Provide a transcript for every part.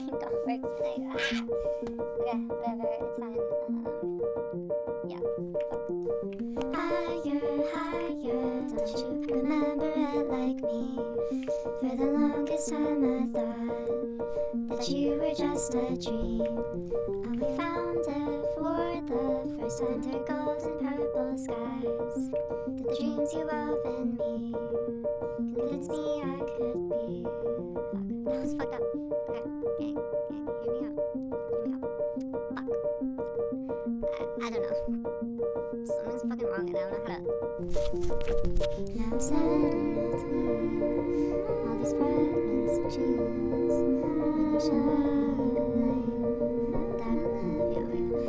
fucking dog works today. Okay, whatever, it's fine. Yeah, fuck. Higher, don't you remember it like me? For the longest time I thought that you were just a dream. And we found it for the first time through golden purple skies. That the dreams you wove in me convinced me I could be. Fuck, that was fucked up. Okay, gang, hear me out. Fuck. I don't know. Something's fucking wrong and I don't know how to. Now I'm sent all these fragments of dreams when you show me a light that I love. Yeah,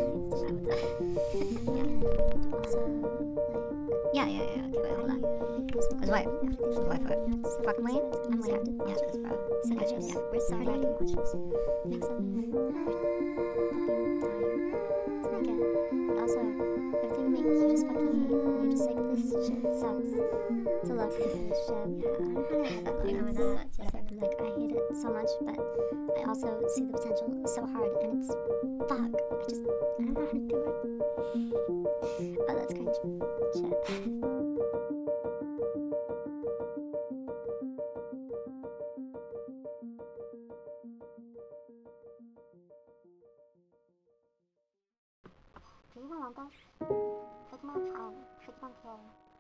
okay, wait, hold on. Cause why? Fuck Wayne? I'm Wayne. Yeah, cause bro. So gotcha. Yeah, we're so ready to watch this. Next up, fucking dying. It's not good. But also, everything you just fucking hate. You're just like, this shit sucks. To love this shit. Yeah, I don't know how to have that line. Like, I hate it so much, but I also see the potential so hard, and it's fuck. I don't know how to do it. Oh, that's cringe. Shit. Do you even want this? Take more time. Take one care.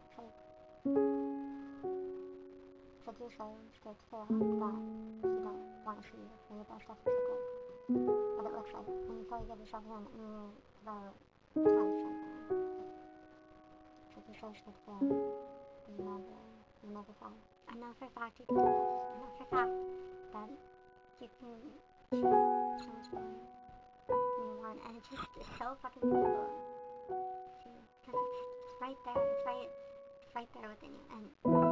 Take you so straight to that you don't want to see when your best stuff is good. What it looks like when you fully give yourself in and you develop time Take you so straight to you never thought. I know for a fact you can do this. I know for a fact that you can change more than you want, and it's just so fucking beautiful. See, because it's right there. It's right there within you, and